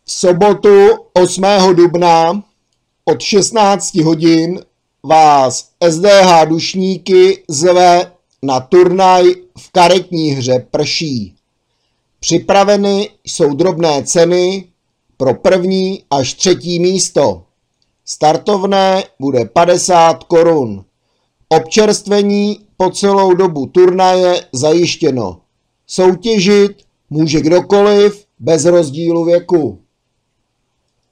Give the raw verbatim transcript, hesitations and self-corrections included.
V sobotu osmého dubna od šestnácti hodin vás S D H Dušníky zve na turnaj v karetní hře Prší. Připraveny jsou drobné ceny pro první až třetí místo. Startovné bude padesát korun. Občerstvení po celou dobu turnaje zajištěno. Soutěžit může kdokoliv bez rozdílu věku.